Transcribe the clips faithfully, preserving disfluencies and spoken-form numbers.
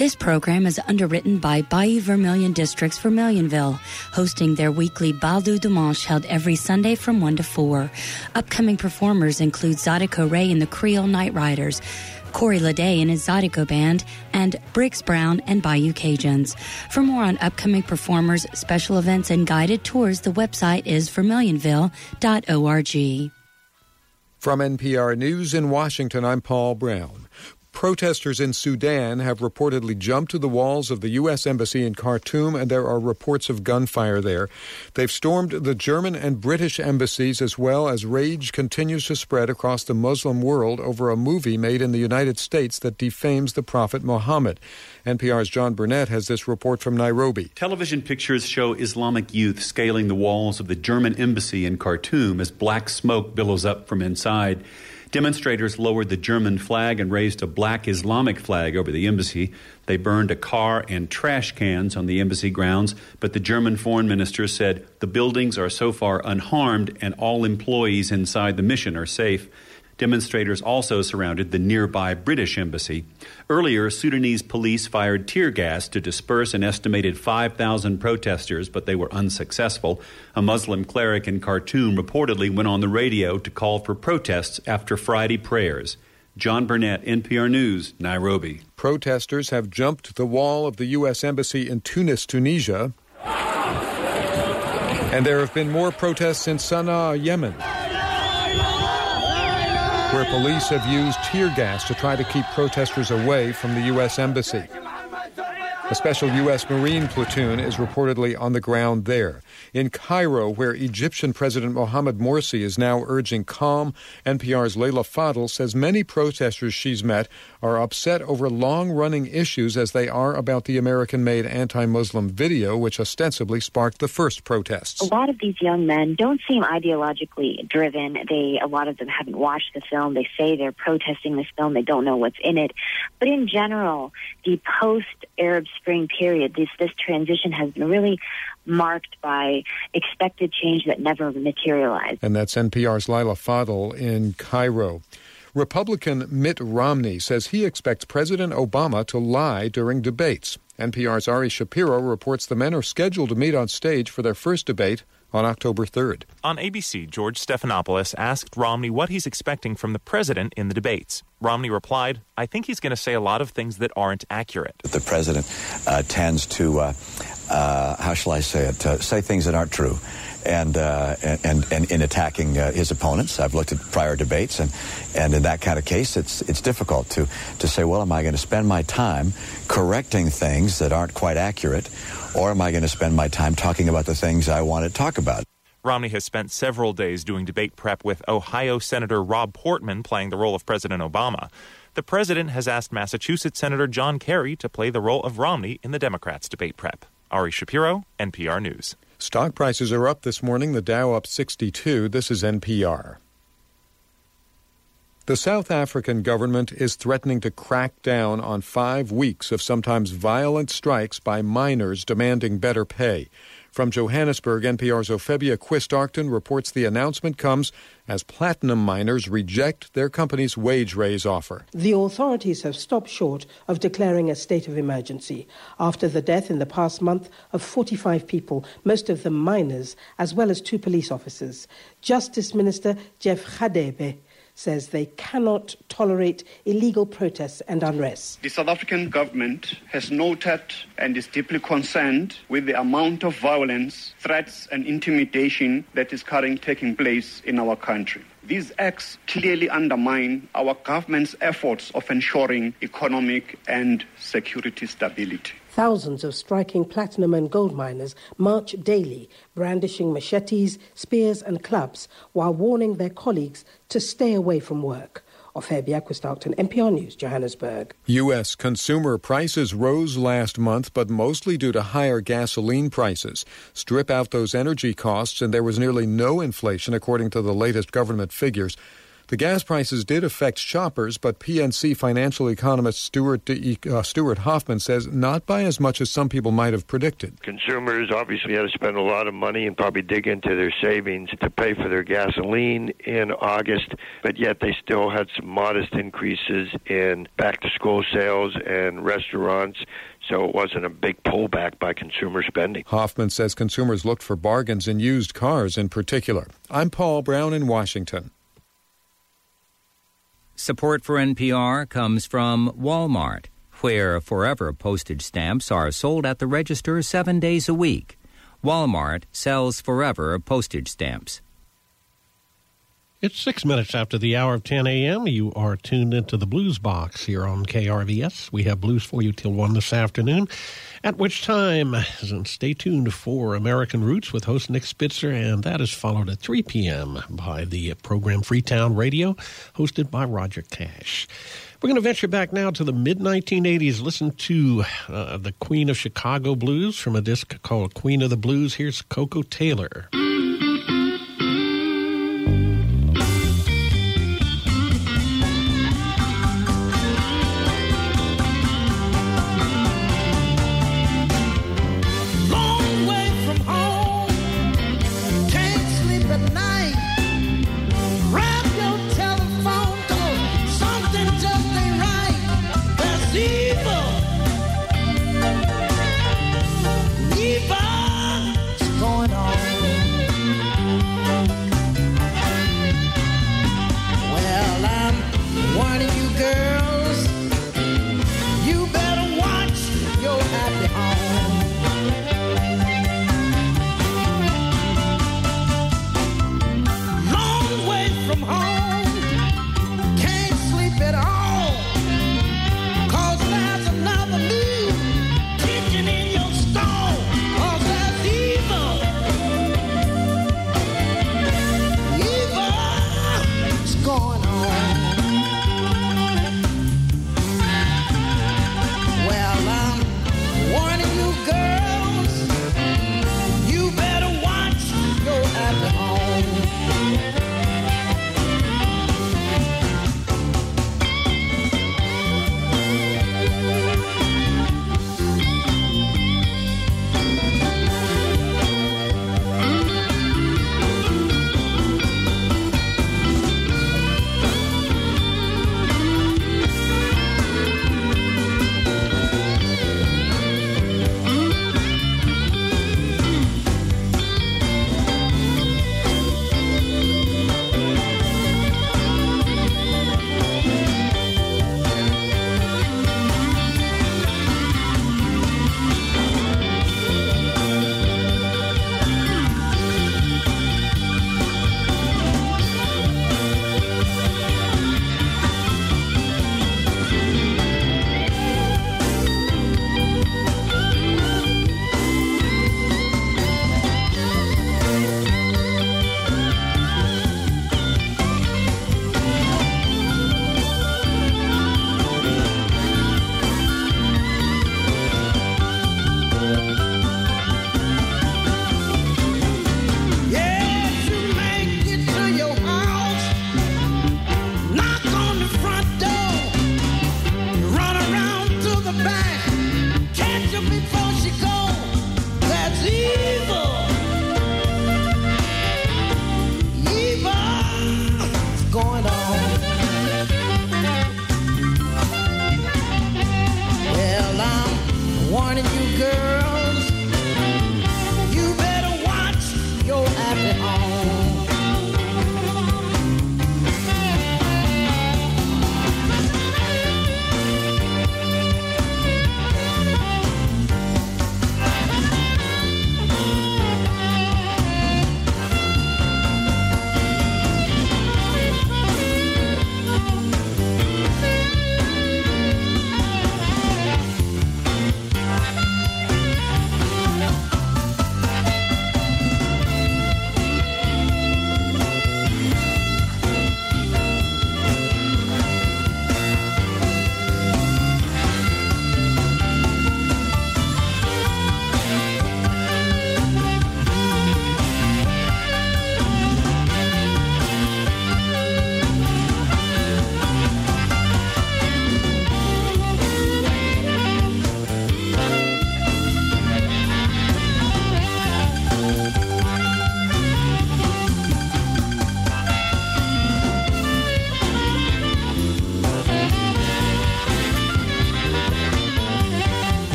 This program is underwritten by Bayou Vermilion Districts Vermilionville, hosting their weekly Bal du Dimanche held every Sunday from one to four. Upcoming performers include Zydeco Ray and the Creole Night Riders, Corey Leday and his Zydeco Band, and Briggs Brown and Bayou Cajuns. For more on upcoming performers, special events, and guided tours, the website is vermilionville dot org. From N P R News in Washington, I'm Paul Brown. Protesters in Sudan have reportedly jumped to the walls of the U S Embassy in Khartoum, and there are reports of gunfire there. They've stormed the German and British embassies, as well as rage continues to spread across the Muslim world over a movie made in the United States that defames the Prophet Muhammad. N P R's John Burnett has this report from Nairobi. Television pictures show Islamic youth scaling the walls of the German embassy in Khartoum as black smoke billows up from inside. Demonstrators lowered the German flag and raised a black Islamic flag over the embassy. They burned a car and trash cans on the embassy grounds, but the German foreign minister said the buildings are so far unharmed and all employees inside the mission are safe. Demonstrators also surrounded the nearby British embassy. Earlier, Sudanese police fired tear gas to disperse an estimated five thousand protesters, but they were unsuccessful. A Muslim cleric in Khartoum reportedly went on the radio to call for protests after Friday prayers. John Burnett, N P R News, Nairobi. Protesters have jumped the wall of the U S Embassy in Tunis, Tunisia. And there have been more protests in Sana'a, Yemen, where police have used tear gas to try to keep protesters away from the U S Embassy. A special U S Marine platoon is reportedly on the ground there. In Cairo, where Egyptian President Mohamed Morsi is now urging calm, N P R's Leila Fadel says many protesters she's met are upset over long-running issues as they are about the American-made anti-Muslim video, which ostensibly sparked the first protests. A lot of these young men don't seem ideologically driven. They, a lot of them haven't watched the film. They say they're protesting this film. They don't know what's in it. But in general, the post-Arab Spring period, this, this transition has been really marked by expected change that never materialized. And that's N P R's Leila Fadel in Cairo. Republican Mitt Romney says he expects President Obama to lie during debates. N P R's Ari Shapiro reports the men are scheduled to meet on stage for their first debate on October third. On A B C, George Stephanopoulos asked Romney what he's expecting from the president in the debates. Romney replied, I think he's going to say a lot of things that aren't accurate. The president uh, tends to, uh, uh, how shall I say it, uh, say things that aren't true. And, uh, and and in attacking uh, his opponents, I've looked at prior debates, and, and in that kind of case, it's it's difficult to, to say, well, am I going to spend my time correcting things that aren't quite accurate, or am I going to spend my time talking about the things I want to talk about? Romney has spent several days doing debate prep with Ohio Senator Rob Portman playing the role of President Obama. The president has asked Massachusetts Senator John Kerry to play the role of Romney in the Democrats' debate prep. Ari Shapiro, N P R News. Stock prices are up this morning, the Dow up sixty-two. This is N P R. The South African government is threatening to crack down on five weeks of sometimes violent strikes by miners demanding better pay. From Johannesburg, N P R's Ophebia Quist-Arcton reports the announcement comes as platinum miners reject their company's wage raise offer. The authorities have stopped short of declaring a state of emergency after the death in the past month of forty-five people, most of them miners, as well as two police officers. Justice Minister Jeff Radebe says they cannot tolerate illegal protests and unrest. The South African government has noted and is deeply concerned with the amount of violence, threats and intimidation that is currently taking place in our country. These acts clearly undermine our government's efforts of ensuring economic and security stability. Thousands of striking platinum and gold miners march daily, brandishing machetes, spears and clubs, while warning their colleagues to stay away from work. Ophebia Quist-Arcton, N P R News, Johannesburg. U S consumer prices rose last month, but mostly due to higher gasoline prices. Strip out those energy costs, and there was nearly no inflation, according to the latest government figures. The gas prices did affect shoppers, but P N C financial economist Stuart, uh, Stuart Hoffman says not by as much as some people might have predicted. Consumers obviously had to spend a lot of money and probably dig into their savings to pay for their gasoline in August, but yet they still had some modest increases in back-to-school sales and restaurants, so it wasn't a big pullback by consumer spending. Hoffman says consumers looked for bargains in used cars in particular. I'm Paul Brown in Washington. Support for N P R comes from Walmart, where Forever postage stamps are sold at the register seven days a week. Walmart sells Forever postage stamps. It's six minutes after the hour of ten a.m. You are tuned into the Blues Box here on K R V S. We have blues for you till one this afternoon, at which time, stay tuned for American Roots with host Nick Spitzer, and that is followed at three p.m. by the program Freetown Radio, hosted by Roger Cash. We're going to venture back now to the mid nineteen eighties. Listen to uh, the Queen of Chicago Blues from a disc called Queen of the Blues. Here's Coco Taylor. Going on.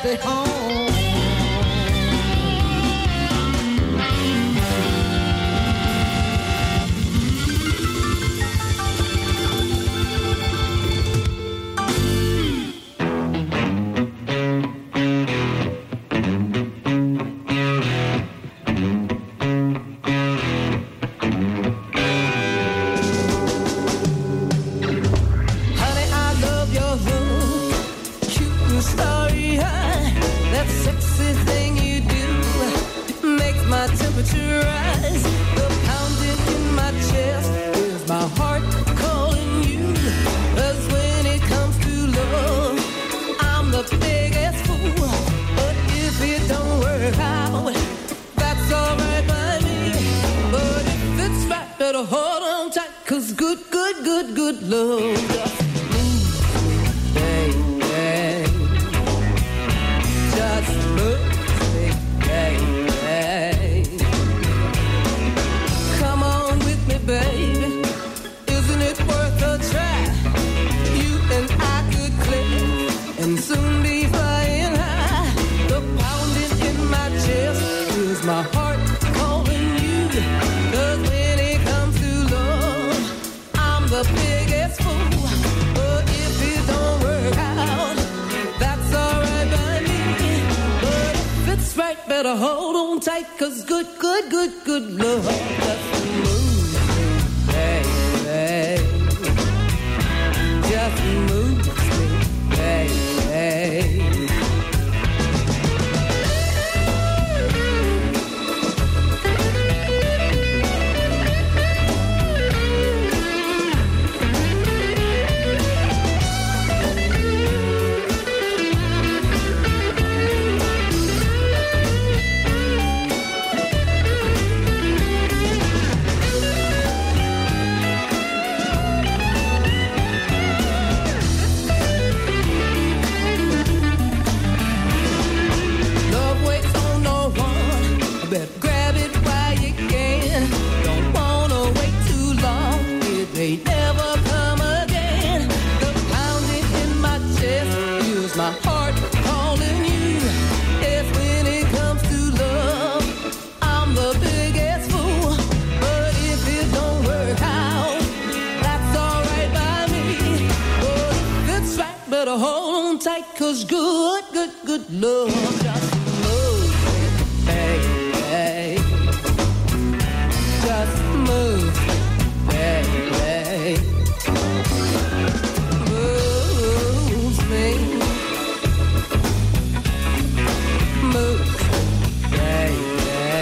stay home. Better hold on tight, cause good, good, good, good love just moves me, baby. Just moves me, baby. Cause good, good, good love just moves me, baby. Just moves me, baby. Moves me. Moves me, baby.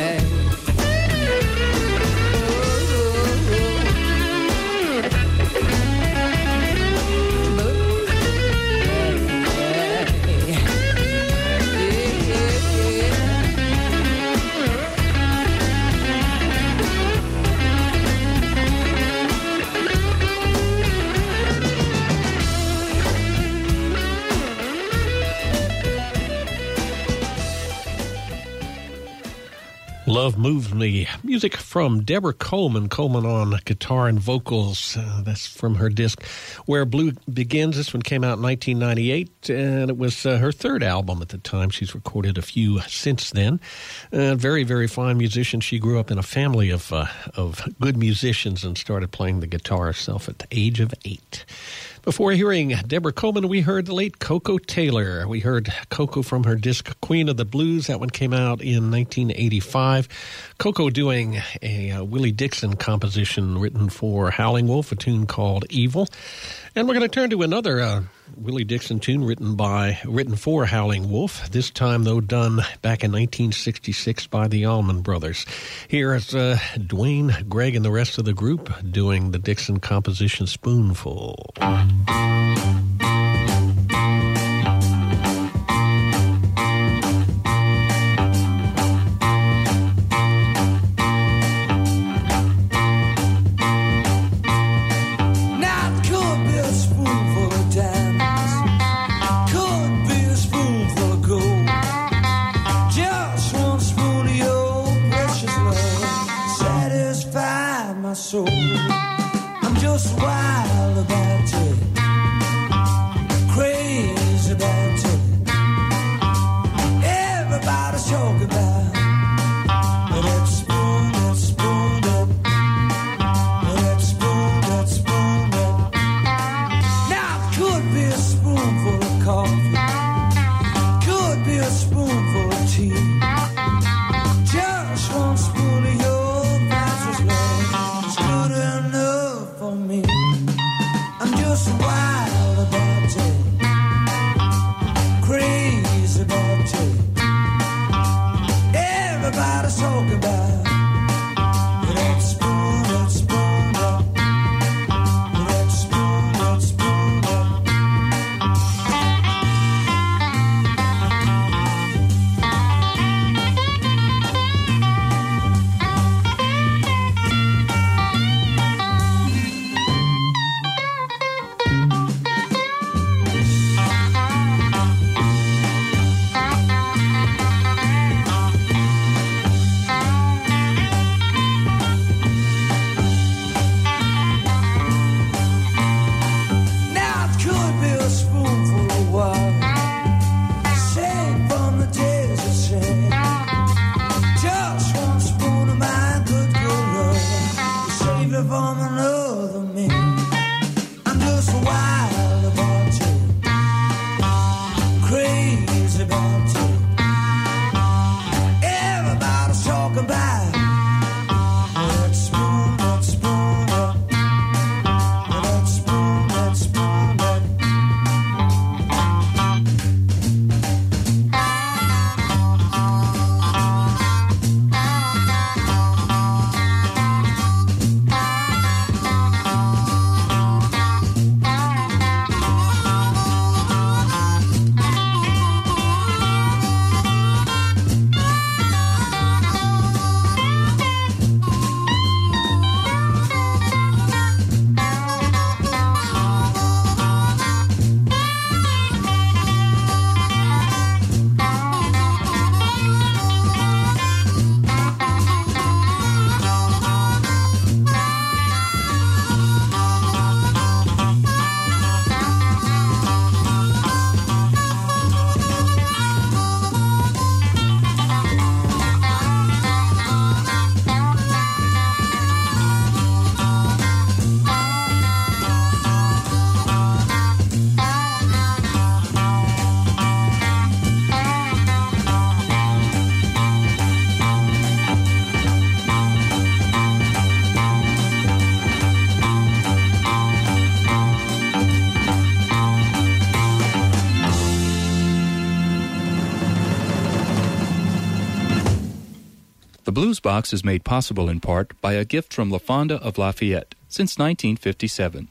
Love Moves Me. Music from Deborah Coleman. Coleman on guitar and vocals. Uh, that's from her disc Where Blue Begins. This one came out in nineteen ninety-eight, and it was uh, her third album at the time. She's recorded a few since then. Uh, very, very fine musician. She grew up in a family of uh, of good musicians and started playing the guitar herself at the age of eight. Before hearing Deborah Coleman, we heard the late Koko Taylor. We heard Koko from her disc Queen of the Blues. That one came out in nineteen eighty-five. Koko doing a uh, Willie Dixon composition written for Howling Wolf, a tune called Evil. And we're going to turn to another uh, Willie Dixon tune written by written for Howling Wolf, this time, though, done back in nineteen sixty-six by the Allman Brothers. Here is uh, Dwayne, Greg, and the rest of the group doing the Dixon composition Spoonful. Soul. I'm just wild about it, crazy about it. The Blues Box is made possible in part by a gift from La Fonda of Lafayette since nineteen fifty-seven.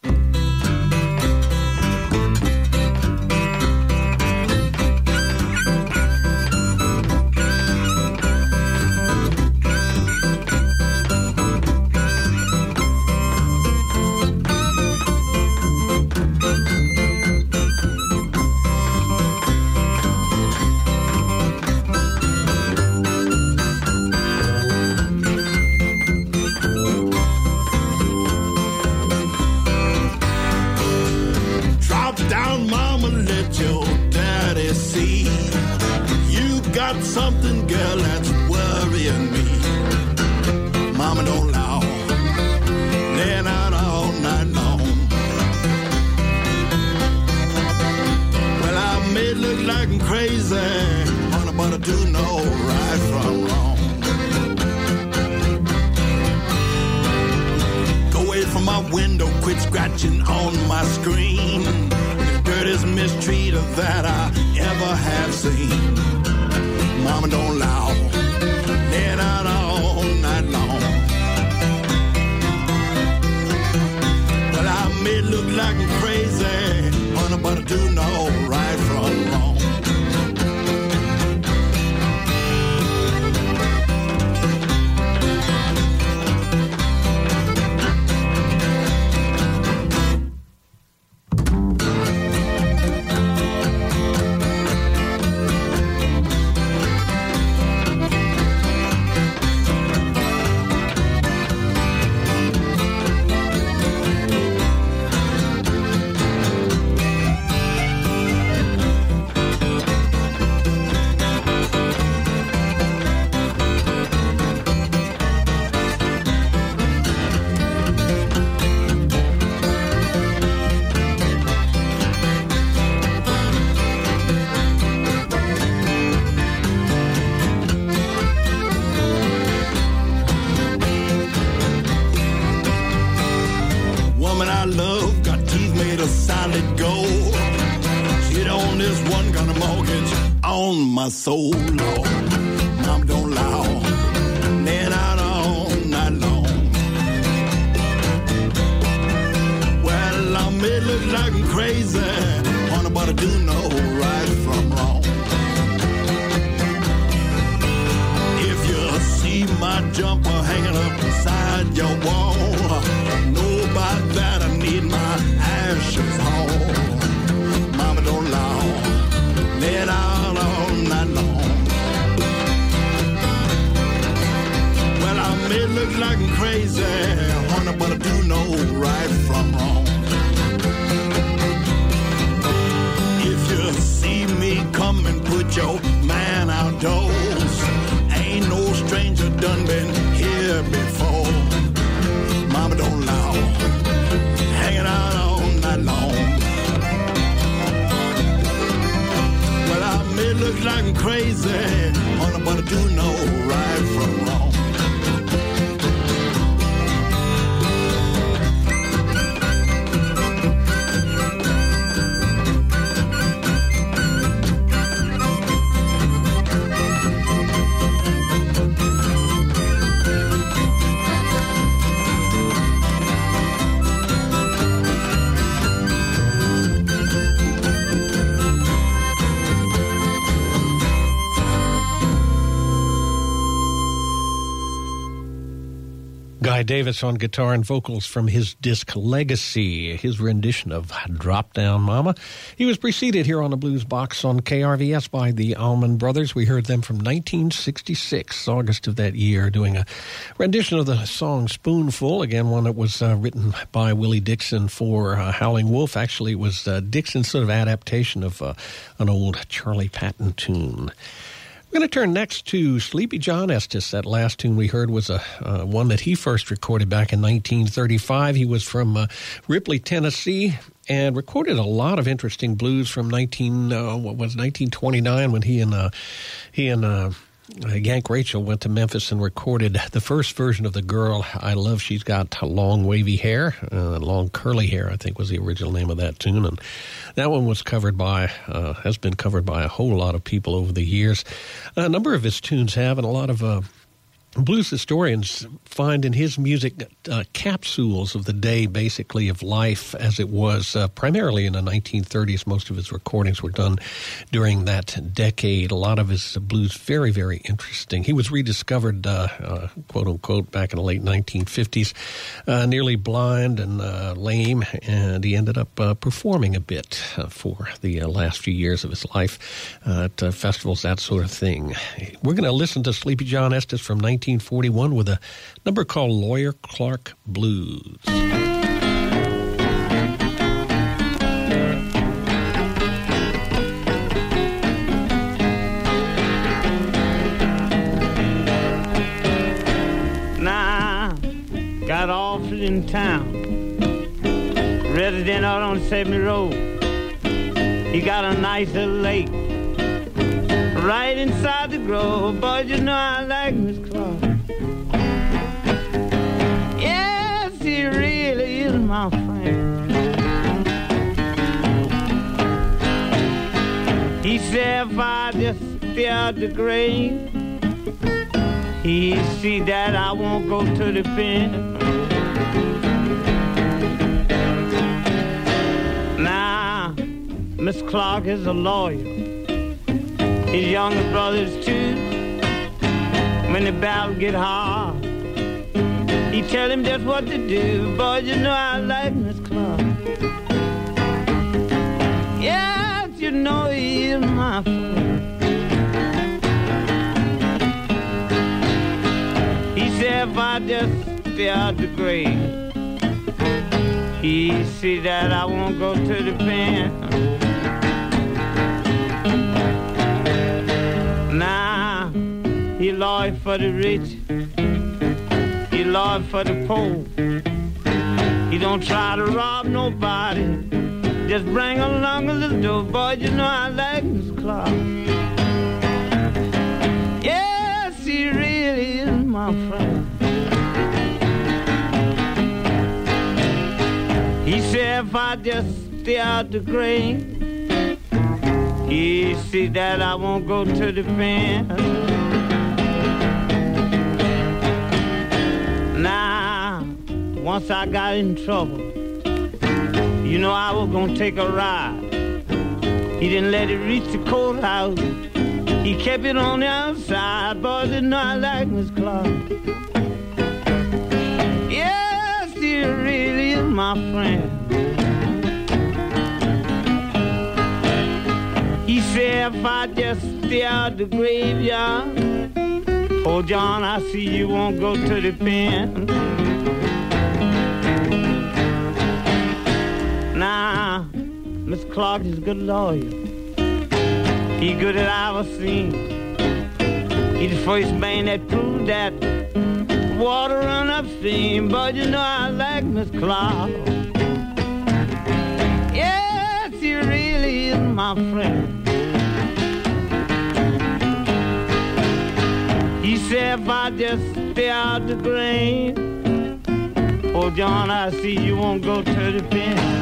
Something, girl, that's worrying me. Mama don't allow, laying out all night long. Well, I may look like I'm crazy, honey, but I do know right from wrong. Go away from my window, quit scratching on my screen. The dirtiest mistreater that I ever have seen. Mama don't allow, laying out all night long. Well, I may look like I'm crazy, honey, but I do know right from wrong. My soul, Lord, Mama don't allow, laying out all night long. Well, I may look like I'm crazy, honey, but I do know right from wrong. If you see my jumper hanging up inside your wall, know by that I need my ashes hauled. Mama don't allow, laying out all night long. Well, I may look like I'm crazy, honey, but I do know right from wrong. If you see me come and put your man outdoors, ain't no stranger done been here before. Mama don't allow, hanging out all night long. Well, I may look like I'm crazy, honey, but I do know right from wrong. Guy Davis on guitar and vocals from his disc Legacy, his rendition of Drop Down Mama. He was preceded here on the Blues Box on K R V S by the Allman Brothers. We heard them from nineteen sixty-six, August of that year, doing a rendition of the song Spoonful, again, one that was uh, written by Willie Dixon for uh, Howling Wolf. Actually, it was uh, Dixon's sort of adaptation of uh, an old Charlie Patton tune. We're going to turn next to Sleepy John Estes. That last tune we heard was a uh, one that he first recorded back in nineteen thirty-five. He was from uh, Ripley, Tennessee, and recorded a lot of interesting blues from nineteen uh, what was nineteen twenty-nine when he and uh, he and uh, Yank Rachel went to Memphis and recorded the first version of The Girl I Love. She's got long wavy hair, uh, long curly hair, I think was the original name of that tune. And that one was covered by, uh, has been covered by a whole lot of people over the years. A number of his tunes have, and a lot of uh, Blues historians find in his music uh, capsules of the day, basically, of life as it was uh, primarily in the nineteen thirties. Most of his recordings were done during that decade. A lot of his blues very, very interesting. He was rediscovered, uh, uh, quote-unquote, back in the late nineteen fifties, uh, nearly blind and uh, lame, and he ended up uh, performing a bit uh, for the uh, last few years of his life uh, at uh, festivals, that sort of thing. We're going to listen to Sleepy John Estes from nineteen forty-one with a number called Lawyer Clark Blues. Now, got office in town, resident out on Sydney Road. He got a nice little lake right inside the grove. But you know I like Miss Clark. Yes, he really is my friend. He said if I just stay out the grave, he see that I won't go to the pen. Now, Miss Clark is a lawyer. His younger brothers too. When the battle get hard, he tell him just what to do. But you know I like Miss Clark. Yes, you know he is my friend. He said if I just stay out the grave, he see that I won't go to the pen. Nah, he lawyer for the rich, he lawyer for the poor. He don't try to rob nobody, just bring along a little dough. Boy, you know I like Miss Clark. Yes, he really is my friend. He said if I just stay out the grave, he see that I won't go to the pen. Now, once I got in trouble, you know I was gonna take a ride. He didn't let it reach the courthouse. He kept it on the outside. Boy, didn't know I like Miss Clark. Yes, he really is my friend. He said if I just stay out the graveyard, oh John, I see you won't go to the pen. Now, Miss Clark is a good lawyer. He good at our scene. He the first man that proved that water run upstream. But you know I like Miss Clark. Yes, he really is my friend. He said if I just stay out the grave, oh John, I see you won't go to the pen.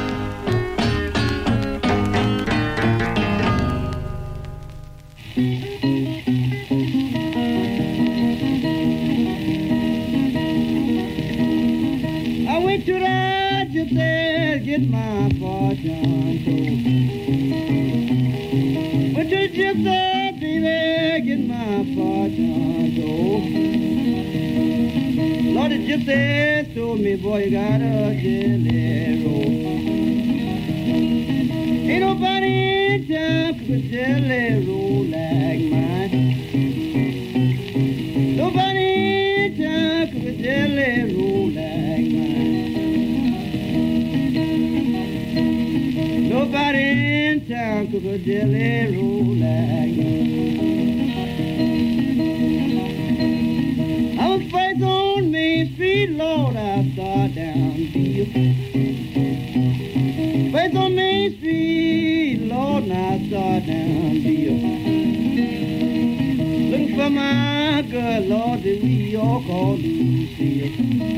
I went to the gypsy, get my fortune told. Went to the gypsy, baby, get my fortune told. Lord, the gypsy told me, boy, you got a jelly roll. Ain't nobody in town cook a jelly roll like mine. Nobody in town cook a jelly roll like mine. Nobody in town cook a jelly roll like mine. I was first on Main Street, Lord, I saw down Bill. First on Main Street, Lord, I saw down Bill. Looking for my girl, Lord, that we all call Lucille.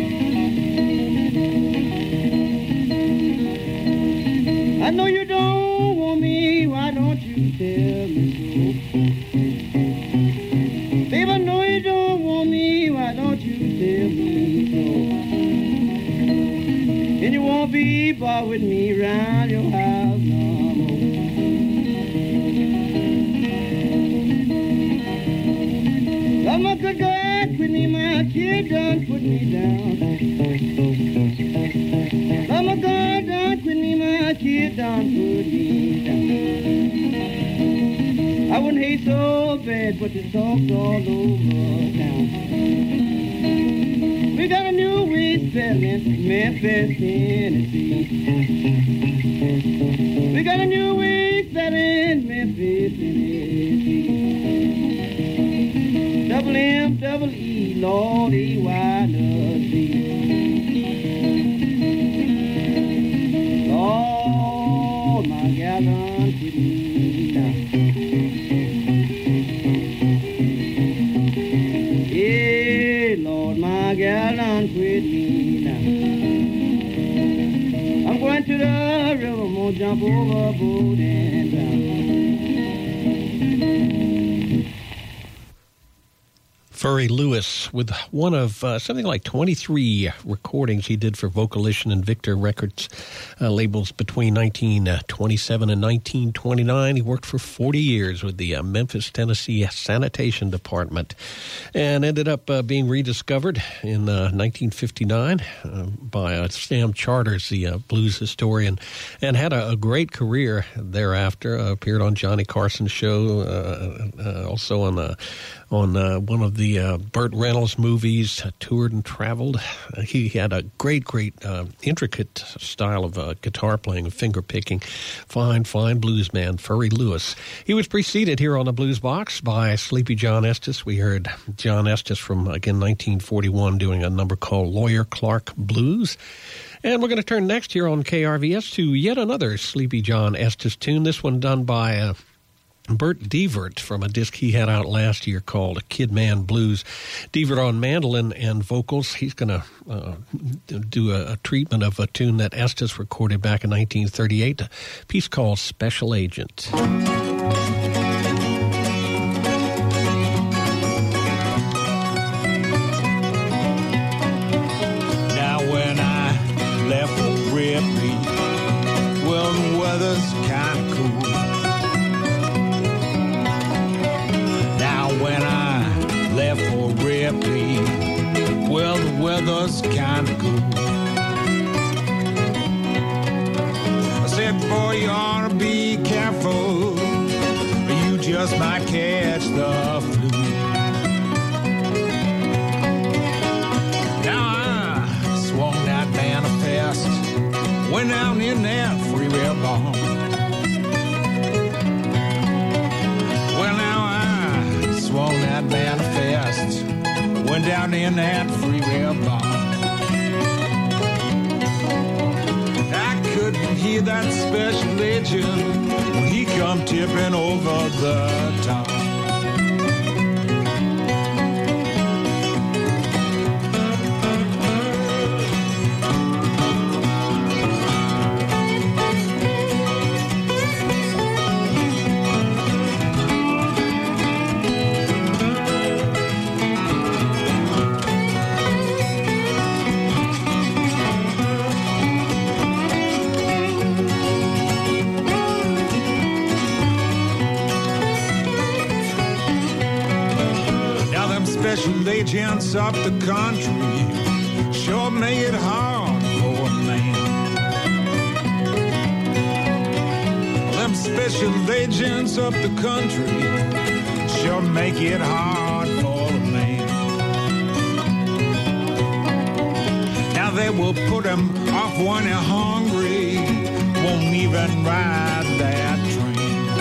I know you don't want me, why don't you tell me so? Baby, I know you don't want me, sleeper with me round your house no more. Mama could go out with me, my kid don't put me down. Mama go out with me, my kid don't put me down. I wouldn't hate so bad, but the dogs all over town. We got a new way spelling Memphis, Tennessee. We got a new way spelling Memphis, Tennessee. Double M, double E, Lord, E, Y, Z. Lord, my gallon put me down. Yeah, Lord, my gallon quit me down. I'm going to the river, I'm gonna jump overboard and down. Furry Lewis with one of uh, something like twenty-three recordings he did for Vocalition and Victor Records uh, labels between nineteen twenty-seven and nineteen twenty-nine. He worked for forty years with the uh, Memphis, Tennessee Sanitation Department and ended up uh, being rediscovered in uh, nineteen fifty-nine uh, by uh, Sam Charters, the uh, blues historian, and had a, a great career thereafter. Uh, appeared on Johnny Carson's show, uh, uh, also on the on uh, one of the uh, Burt Reynolds movies, uh, toured and traveled. Uh, he had a great, great, uh, intricate style of uh, guitar playing and finger picking. Fine, fine blues man, Furry Lewis. He was preceded here on the Blues Box by Sleepy John Estes. We heard John Estes from, again, nineteen forty-one doing a number called Lawyer Clark Blues. And we're going to turn next here on K R V S to yet another Sleepy John Estes tune, this one done by Uh, Bert Devert from a disc he had out last year called Kid Man Blues. Devert on mandolin and vocals. He's going to uh, do a, a treatment of a tune that Estes recorded back in nineteen thirty-eight, a piece called Special Agent. Now when I left for Ripley, well, the weather's kind of cool. When I left for Ripley, well, the weather's kind of cool. I said, boy, you ought to be careful, or you just might catch the flu. Now I swung that manifest, went down in that freeway bar. Swung that manifest, went down in that freeway bar. I couldn't hear that special agent when he come tipping over the top. Special agents up the country sure make it hard for a man. Them special agents up the country sure make it hard for a man. Now they will put him off when they're hungry, won't even ride that train.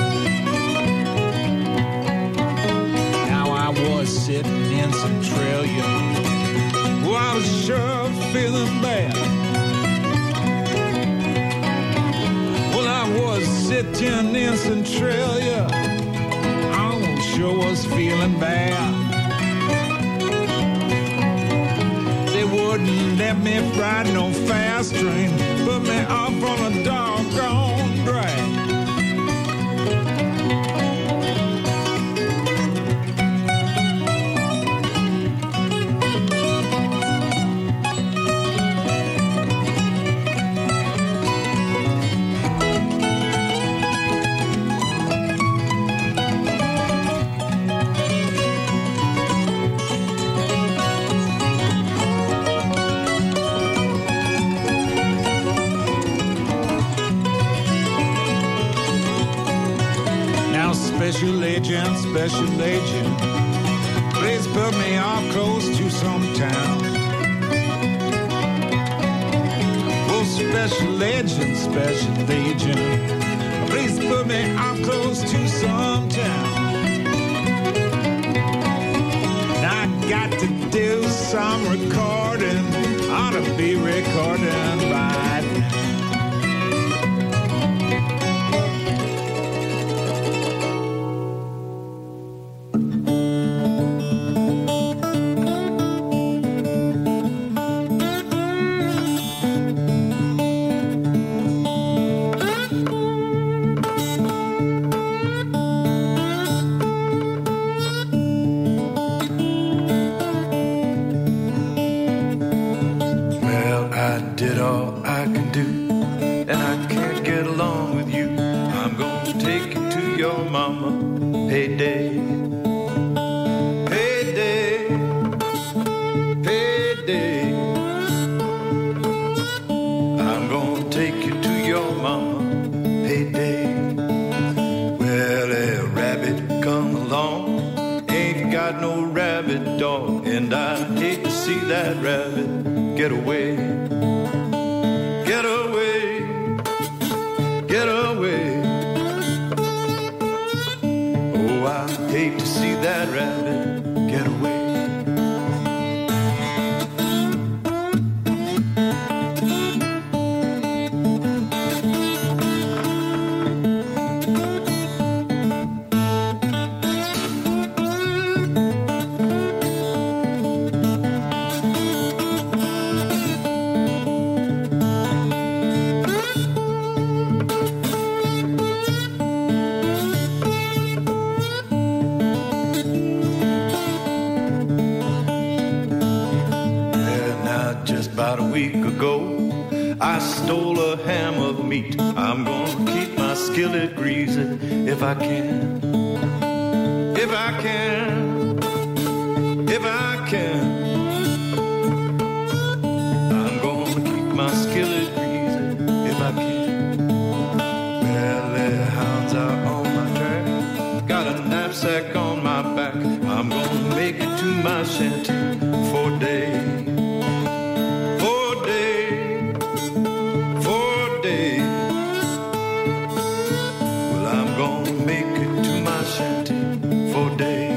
Now I was sitting in Centralia, well, I was sure feeling bad. Well, I was sitting in Centralia, I sure was feeling bad. They wouldn't let me ride no fast train, put me off on a doggone drag. special agent. Please put me off close to some town. Oh, special agent, special agent, please put me off close to some town. I got to do some recording, ought to be recording by now. If I can, if I can, if I can, I'm gonna keep my skillet greasy if I can. Well, the hounds are on my track, got a knapsack on my back. I'm gonna make it to my shanty for a day, for a day, for a day. Gonna make it to my shanty for a day.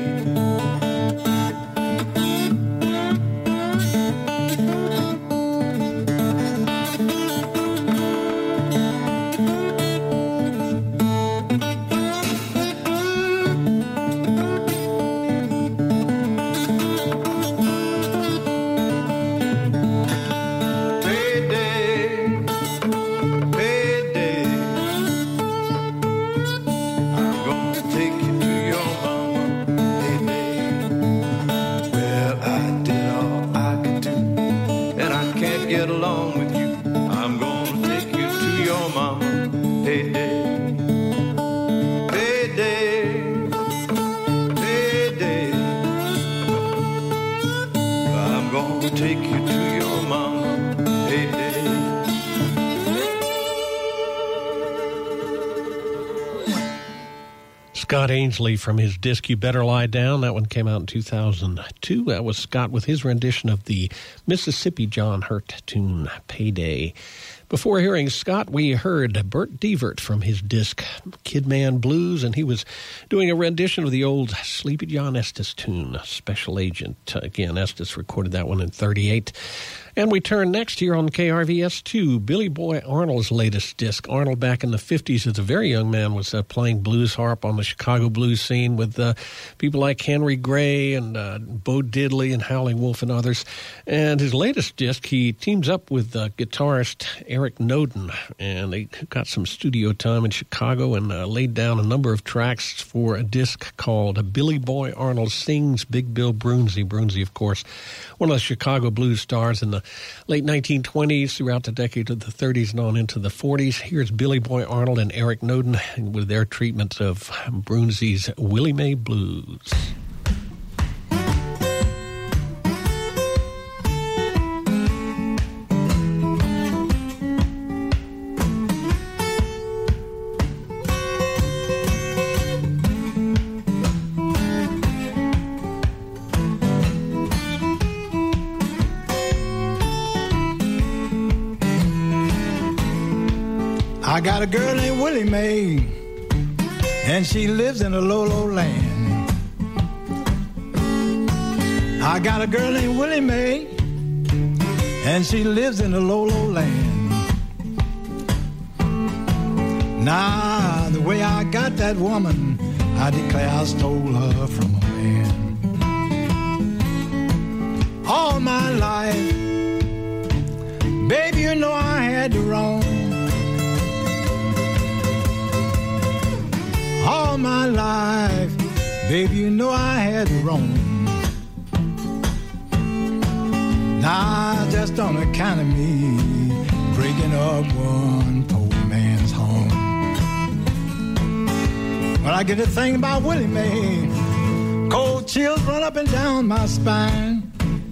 Scott Ainsley from his disc You Better Lie Down. That one came out in two thousand two. That was Scott with his rendition of the Mississippi John Hurt tune, Payday. Before hearing Scott, we heard Bert Devert from his disc Kidman Blues, and he was doing a rendition of the old Sleepy John Estes tune, Special Agent. Again, Estes recorded that one in thirty-eight. And we turn next here on K R V S to Billy Boy Arnold's latest disc. Arnold, back in the fifties, as a very young man, was uh, playing blues harp on the Chicago blues scene with uh, people like Henry Gray and uh, Bo Diddley and Howlin' Wolf and others. And his latest disc, he teams up with uh, guitarist Eric Noden, and they got some studio time in Chicago and uh, laid down a number of tracks for a disc called Billy Boy Arnold Sings Big Bill Broonzy. Broonzy, of course, one of the Chicago blues stars in the late nineteen twenties, throughout the decade of the thirties and on into the forties. Here's Billy Boy Arnold and Eric Noden with their treatment of Broonzy's Willie Mae Blues. I got a girl named Willie Mae, and she lives in the low, low land. I got a girl named Willie Mae, and she lives in the low, low land. Now, the way I got that woman, I declare I stole her from a man. All my life, baby, you know I had to roam. All my life, baby, you know I had to roam. Now, just on account of me breaking up one poor man's home. When I get to think about Willie Mae, cold chills run up and down my spine.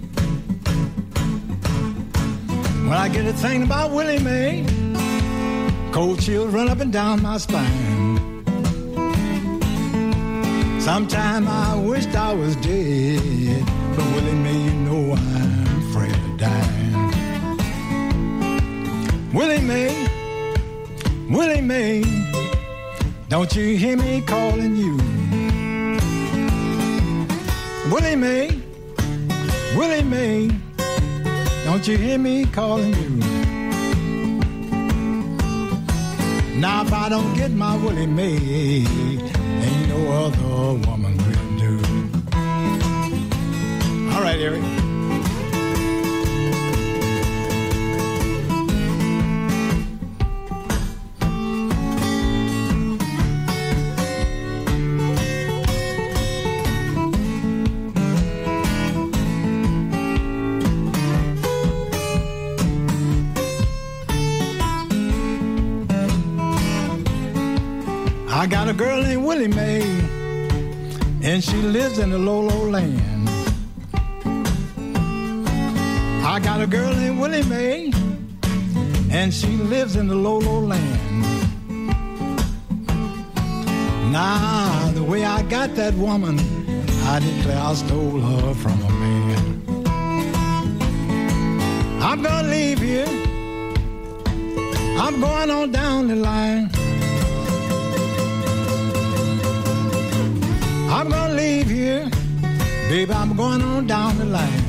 When I get to think about Willie Mae, cold chills run up and down my spine. Sometime I wished I was dead, but Willie Mae, you know I'm afraid of dying. Willie Mae, Willie Mae, don't you hear me calling you? Willie Mae, Willie Mae, don't you hear me calling you? Now if I don't get my Willie Mae, ain't no other woman will do. All right, Eric. I got a girl named Willie Mae, and she lives in the low, low land. I got a girl named Willie Mae, and she lives in the low, low land. Now, the way I got that woman, I declare I stole her from a man. I'm gonna leave here, I'm going on down the line. I'm gonna leave here, baby, I'm going on down the line.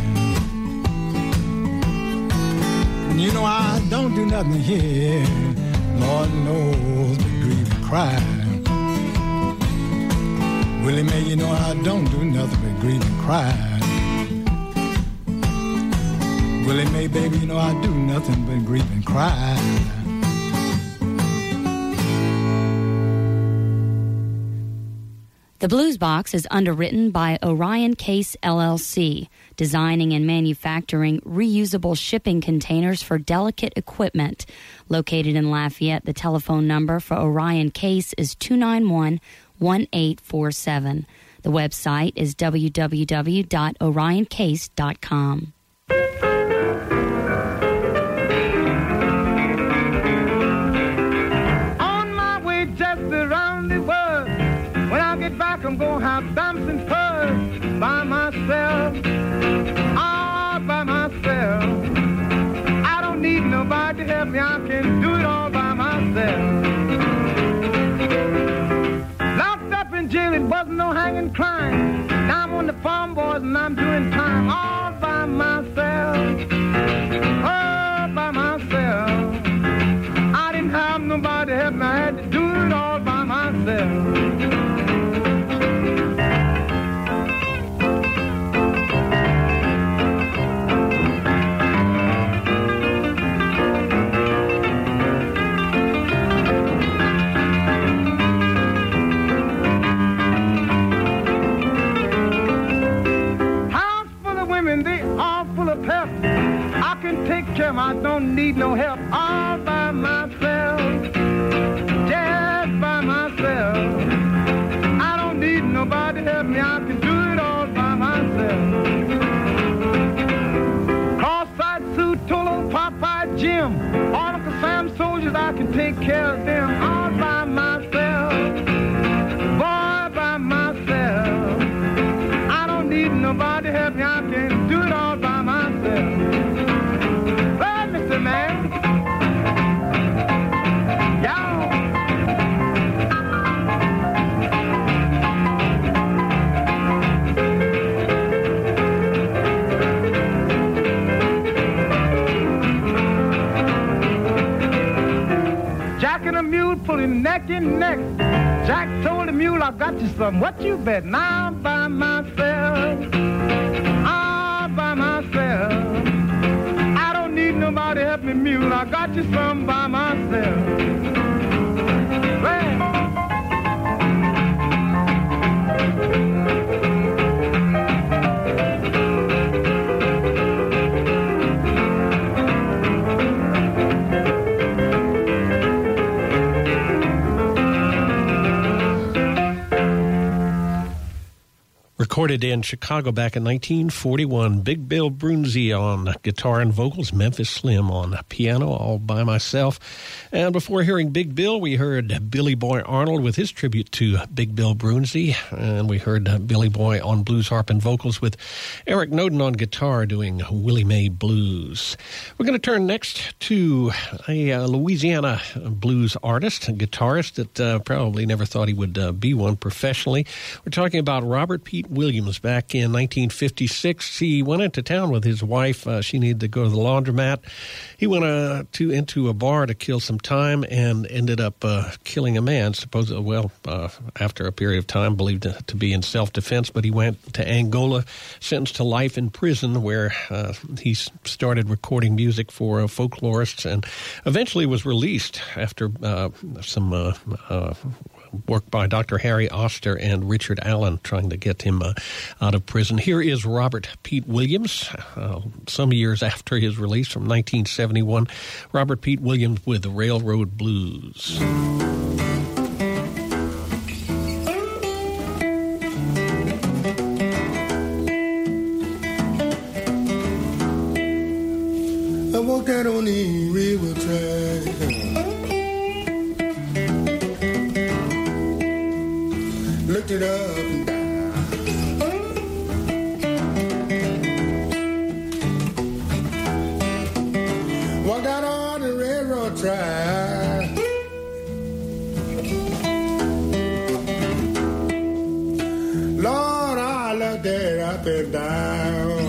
You know I don't do nothing here, Lord knows but grieve and cry. Willie Mae, you know I don't do nothing but grieve and cry. Willie Mae, baby, you know I do nothing but grieve and cry. The Blues Box is underwritten by Orion Case L L C, designing and manufacturing reusable shipping containers for delicate equipment. Located in Lafayette, the telephone number for Orion Case is two nine one, one eight four seven. The website is w w w dot orion case dot com. On my way just around the world, when I get back, I'm gonna have bumps and purrs by myself, all by myself. I don't need nobody to help me, I can do it all by myself. Locked up in jail, it wasn't no hanging crime. Now I'm on the farm, boys, and I'm doing time all by myself, all by myself. I didn't have nobody to help me, I had to do it all by myself. I can take care of them, I don't need no help, all by myself, just by myself. I don't need nobody to help me, I can do it all by myself. Cross-eyed Sue, Tolo, Popeye, Jim, all Uncle Sam soldiers, I can take care of them, all by myself, boy, by myself. I don't need nobody to help me, I can do it all by myself. Man. Yeah. pulling neck and neck. Jack told the mule, I got you some. What you bet? Now I'm by myself. I'm by myself. I don't need nobody help me, mule. I got you some by myself. Well, Recorded in Chicago back in nineteen forty-one, Big Bill Broonzy on guitar and vocals, Memphis Slim on piano, all by myself. And before hearing Big Bill, we heard Billy Boy Arnold with his tribute to Big Bill Broonzy. And we heard Billy Boy on blues harp and vocals with Eric Noden on guitar doing Willie Mae Blues. We're going to turn next to a uh, Louisiana blues artist and guitarist that uh, probably never thought he would uh, be one professionally. We're talking about Robert Pete Williams. Back in nineteen fifty-six, he went into town with his wife. Uh, she needed to go to the laundromat. He went uh, to into a bar to kill some time and ended up uh, killing a man, supposedly, well, uh, after a period of time, believed to, to be in self-defense. But he went to Angola, sentenced to life in prison, where uh, he started recording music for uh, folklorists and eventually was released after uh, some uh, uh, work by Doctor Harry Oster and Richard Allen trying to get him uh, out of prison. Here is Robert Pete Williams, uh, some years after his release from nineteen seventy-one. Robert Pete Williams with the Railroad Blues. I walked out on the railroad track, looked it up and down. Walked out on the railroad track, Lord, I looked there up and down.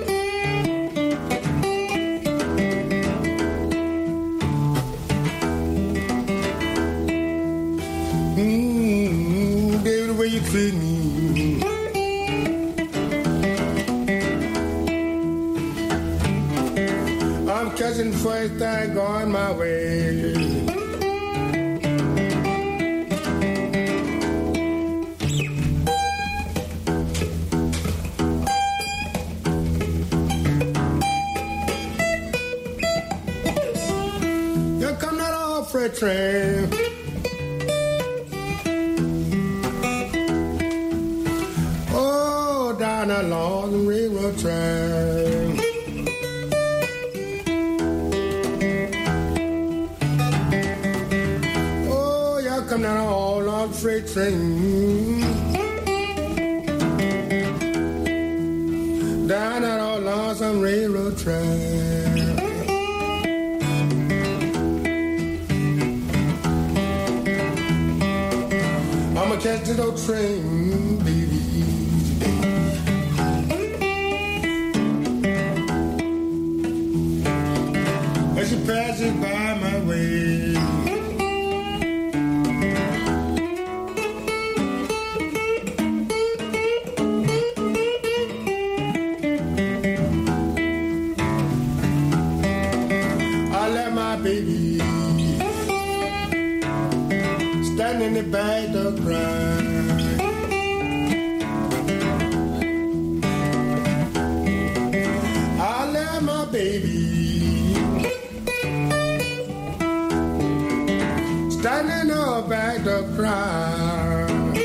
Mm, baby, the way you treat me, I'm catching first thing going my way. Here come that old freight train. Oh, down that long railroad track. Oh, y'all come down all long freight train. Down that old lonesome railroad track. I'ma catch this old train, baby. As she passes by my way. I let my baby stand in the back to cry. I let my baby stand in the back to cry.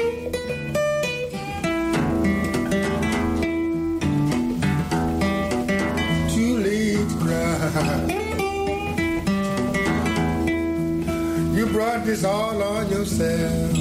Too late to cry. You brought this all on yourself.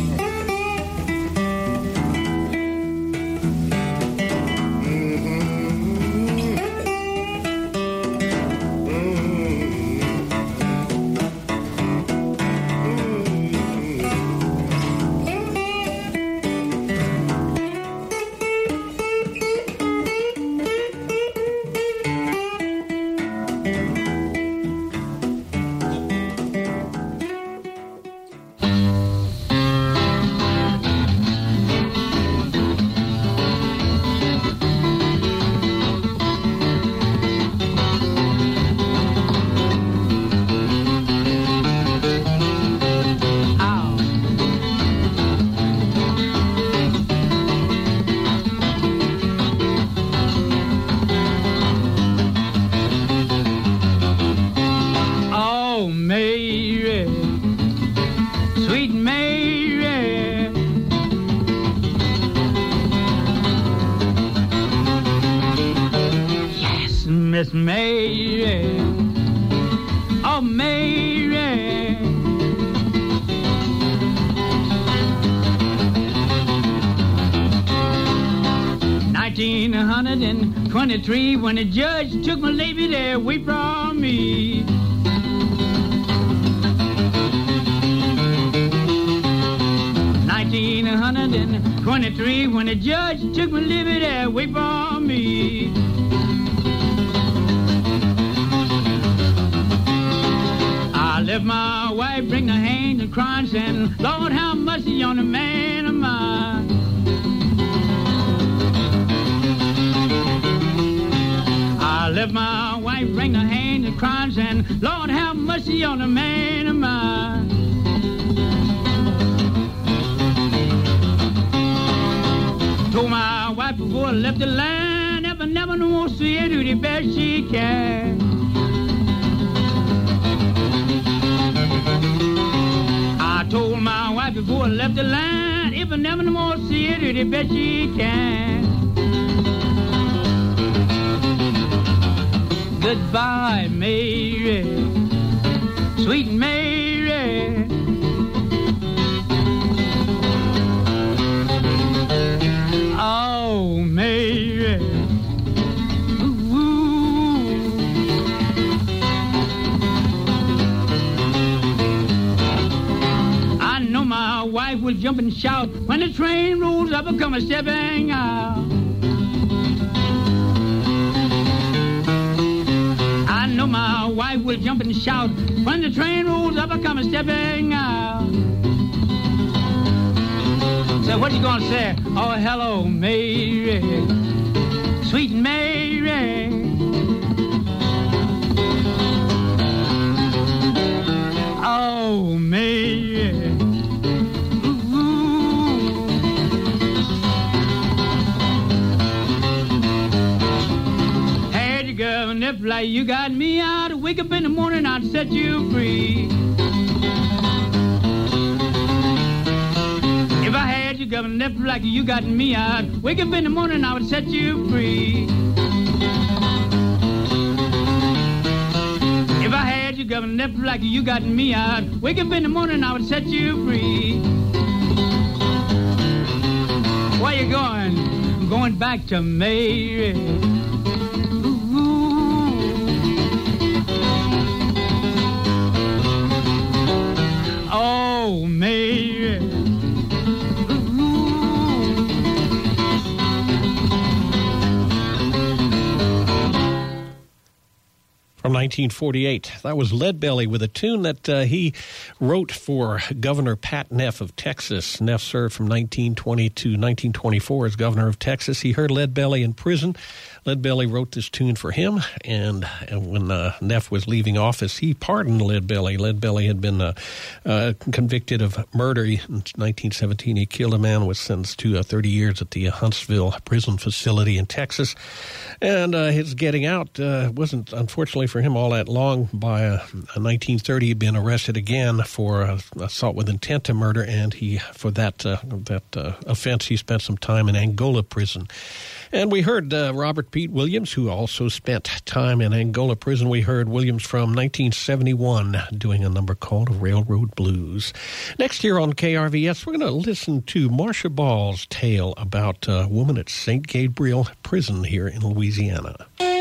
Mary, oh Mary. nineteen twenty-three, when the judge took my lady there away from me. nineteen twenty-three, when the judge took my lady there away from me. I left my wife, bring her hands and crying, saying, Lord, have mercy on the man of mine. I left my wife, bring her hands and crying, saying, Lord, have mercy on the man of mine. Told my wife before I left the land, never, never no more see her do the best she can. I told my wife before I left the land, if I never no more see her do the best she can. Goodbye, Mary, sweet Mary. Oh, Mary. Ooh. I know my wife will jump and shout when the train rolls up and come a stepping out. I know my wife will jump and shout when the train rolls up and come a stepping out. So what you gonna say? Oh, hello, Mary, sweet Mary. Oh, Mary. Ooh. Had you girl, and if like you got me out, wake up in the morning, I'd set you free. If I had you, governor, if like you got me out, wake up in the morning, I would set you free. If I had you, governor, if like you got me out, wake up in the morning, I would set you free. Where you going? I'm going back to Mary. Oh, Mary. From nineteen forty-eight. That was Leadbelly with a tune that uh, he wrote for Governor Pat Neff of Texas. Neff served from nineteen twenty to nineteen twenty-four as governor of Texas. He heard Leadbelly in prison. Leadbelly wrote this tune for him, and, and when uh, Neff was leaving office, he pardoned Leadbelly. Leadbelly had been uh, uh, convicted of murder. In nineteen seventeen, he killed a man, was sentenced to uh, thirty years at the Huntsville prison facility in Texas. And uh, his getting out uh, wasn't, unfortunately for him, all that long. By uh, nineteen thirty, he'd been arrested again for uh, assault with intent to murder, and he, for that uh, that uh, offense, he spent some time in Angola prison. And we heard uh, Robert Pete Williams, who also spent time in Angola prison. We heard Williams from nineteen seventy-one doing a number called Railroad Blues. Next here on K R V S, we're going to listen to Marcia Ball's tale about a woman at Saint Gabriel Prison here in Louisiana.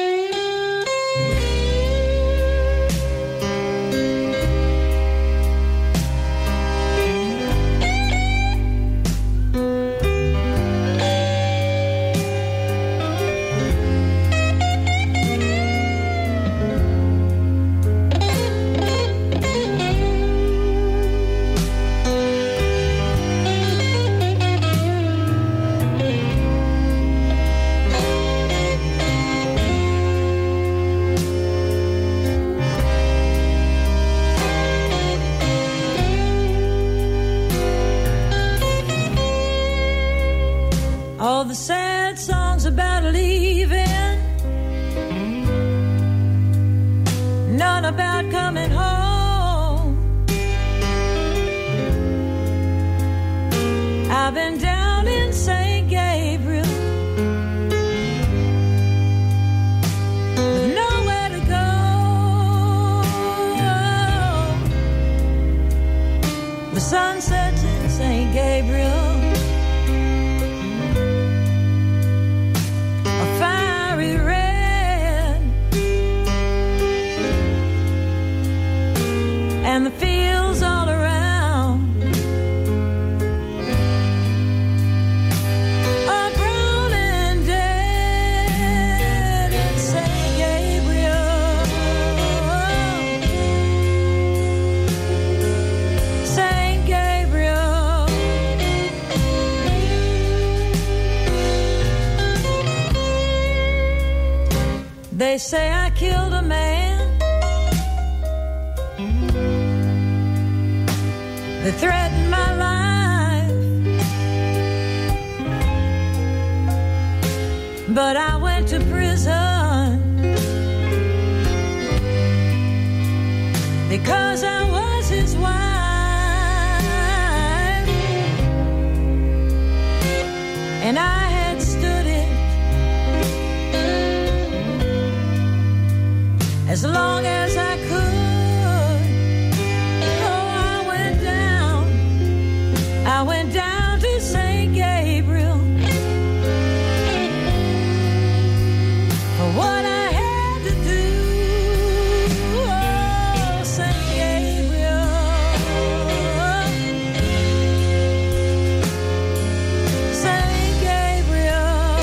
All the sad songs about leaving, none about coming home. I've been down in Saint Gabriel with nowhere to and the fields all around are brown and dead in Saint Gabriel. Saint Gabriel. They say I killed a man that threatened my life, but I went to prison because I was his wife, and I had stood it as long as I could. I went down to Saint Gabriel for what I had to do. Oh, Saint Gabriel. Saint Gabriel.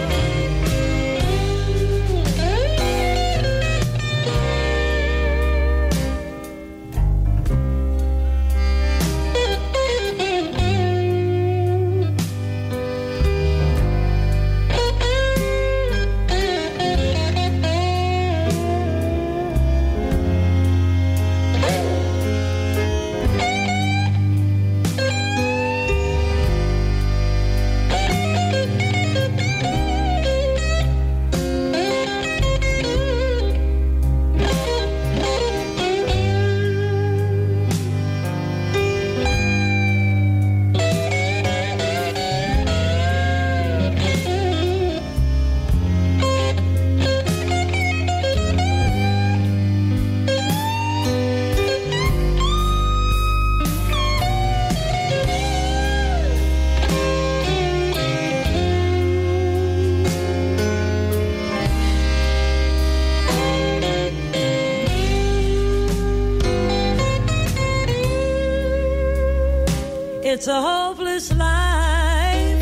It's a hopeless life,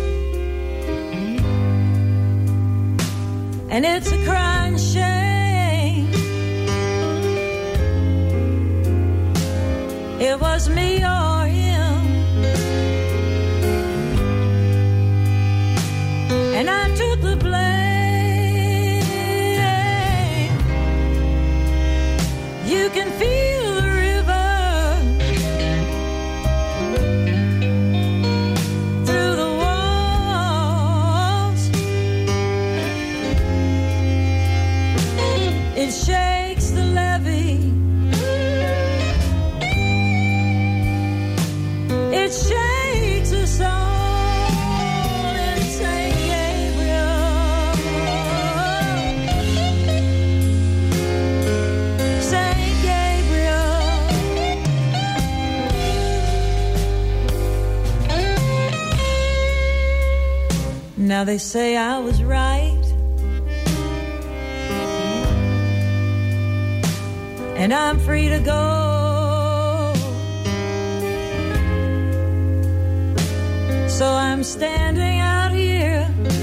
and it's a crying shame. It was me or him, and I took the blame. You can feel the river through the walls. It shakes the levee. It shakes us all in Saint Gabriel. Saint Gabriel. Now they say I was right, and I'm free to go. So I'm standing out here